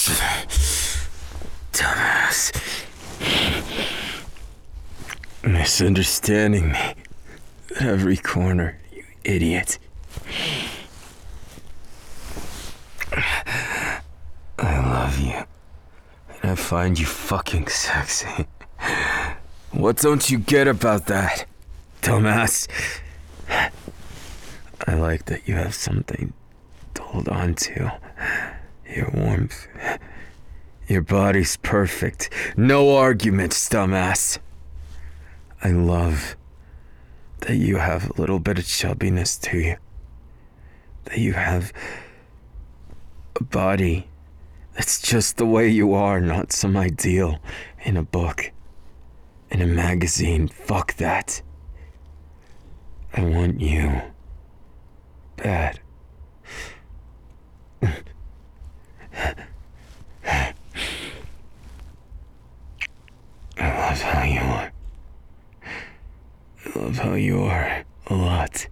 Dumbass. Misunderstanding me at every corner, you idiot. I love you. And I find you fucking sexy. What don't you get about that, dumbass? I like that you have something to hold on to. Your warmth. Your body's perfect. No arguments, dumbass. I love that you have a little bit of chubbiness to you. That you have a body that's just the way you are, not some ideal in a book, in a magazine. Fuck that. I want you. Bad. I love how you are. I love how you are a lot.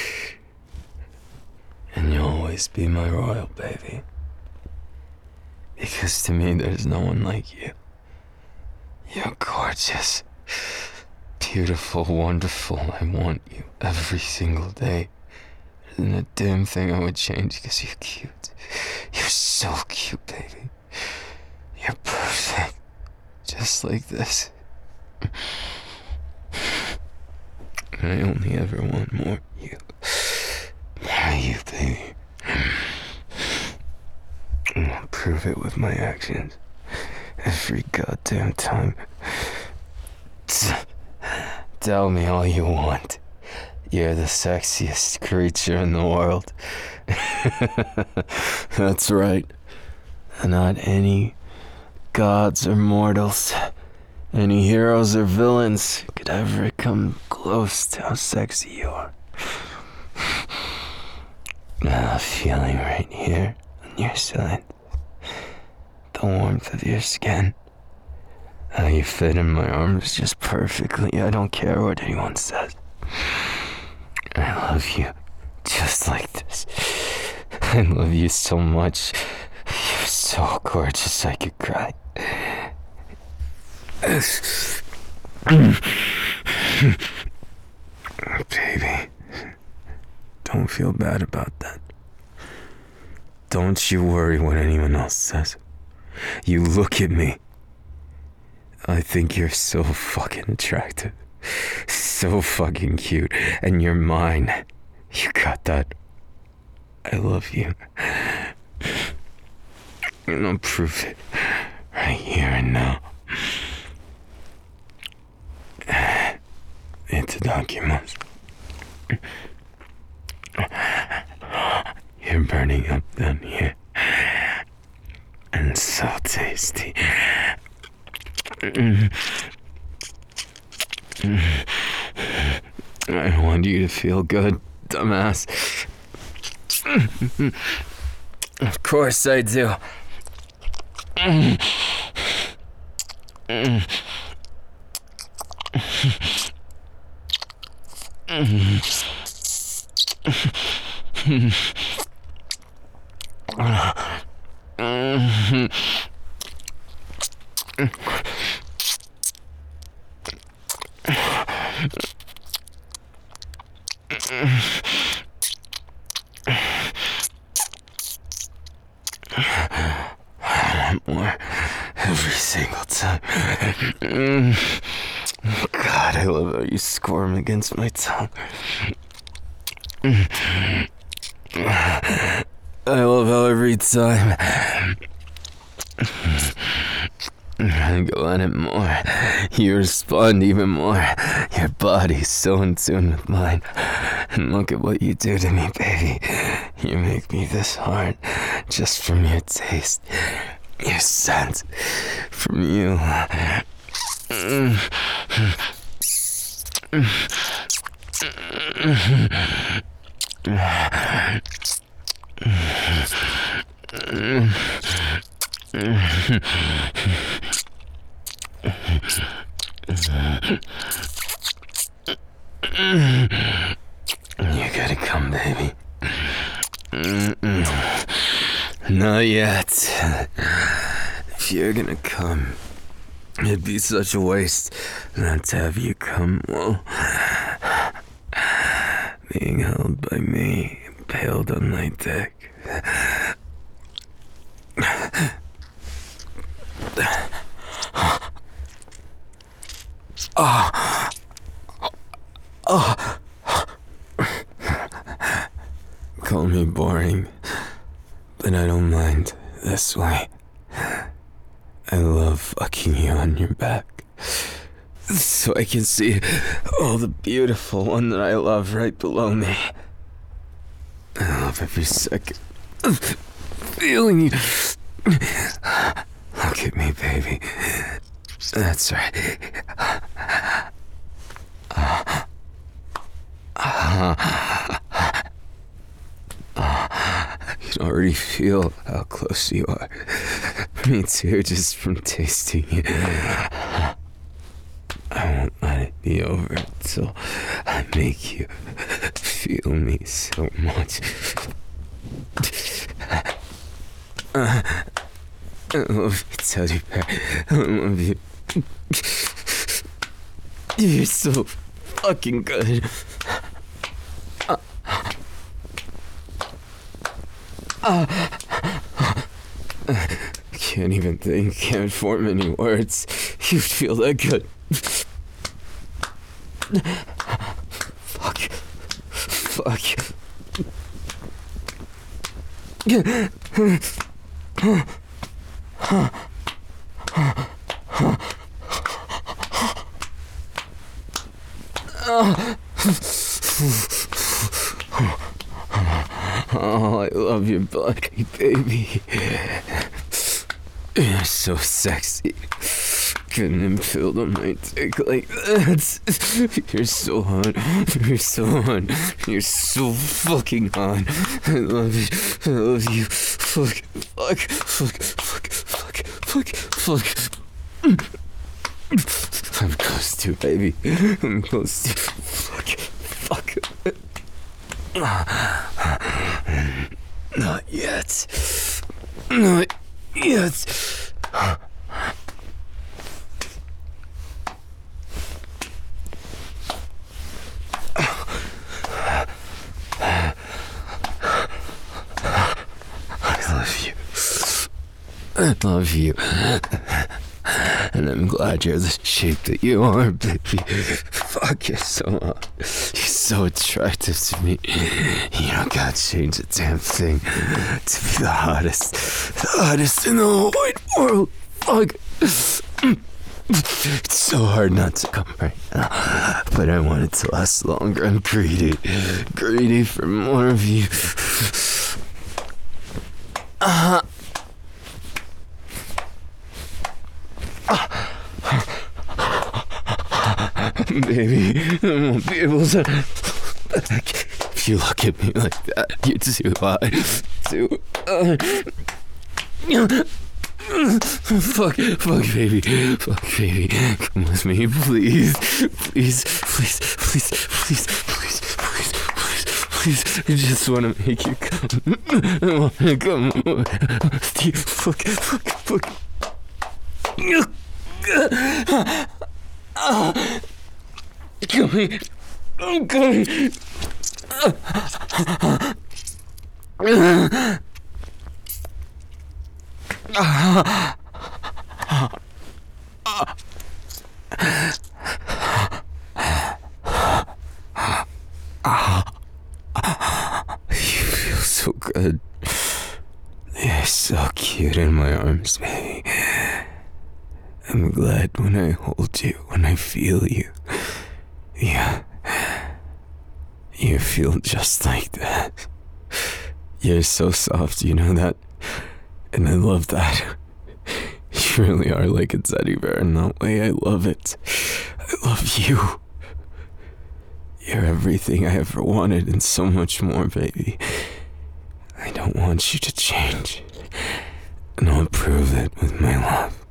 And you'll always be my royal baby. Because to me, there's no one like you. You're gorgeous. Beautiful, wonderful. I want you every single day. There isn't a damn thing I would change because you're cute. You're so cute, baby. You're perfect. Just like this. I only ever want more of you. More of you, baby. And I'll prove it with my actions. Every goddamn time. Tell me all you want. You're the sexiest creature in the world. That's right. Not any gods or mortals, any heroes or villains could ever come close to how sexy you are. I have a feeling right here on your side. The warmth of your skin. How you fit in my arms just perfectly. I don't care what anyone says. I love you just like this. I love you so much. You're so gorgeous I could cry. Baby, don't feel bad about that. Don't you worry what anyone else says. You look at me. I think you're so fucking attractive. So fucking cute. And you're mine. You got that. I love you. And I'll prove it right here and now. Into documents. You're burning up down here. And so tasty. I want you to feel good, dumbass. Of course I do. More every single time. God, I love how you squirm against my tongue. I love how every time I go at it more, you respond even more. Your body's so in tune with mine. And look at what you do to me, baby. You make me this hard just from your taste. Your scent from you. You gotta come, baby. Not yet. if you're gonna come, it'd be such a waste not to have you come. Well, being held by me, impaled on my dick. Call me boring, but I don't mind this way. I love fucking you on your back, so I can see all the beautiful one that I love right below me. I love every second of feeling you. Look at me, baby. That's right. I can already feel how close you are. Me too, just from tasting you. I won't let it be over until I make you feel me so much. I love you, teddy bear. I love you. You're so fucking good. Can't even think, can't form any words. You feel that good. Fuck. Oh, I love your body, baby. You're so sexy. Couldn't impale on my dick like that. You're so hot. You're so hot. You're so fucking hot. I love you. I love you. Fuck. I'm close to, baby. I'm close to. Fuck. Not yet. Not yet. I love you. And I'm glad you're the shape that you are, baby. Fuck, you're so hot. You're so attractive to me. You don't gotta change a damn thing to be the hottest in the whole wide world. Fuck. It's so hard not to come right now, but I want it to last longer. I'm greedy for more of you. Baby, I won't be able to. If you look at me like that, you're too hot. Fuck, baby. Come with me, please. I just want to make you come. I want to come. Fuck. I'm coming. You feel so good. You're so cute in my arms, baby. I'm glad when I hold you, when I feel you. Yeah. You feel just like that. You're so soft, you know that? And I love that. You really are like a teddy bear in that way. I love it. I love you. You're everything I ever wanted and so much more, baby. I don't want you to change. And I'll prove it with my love.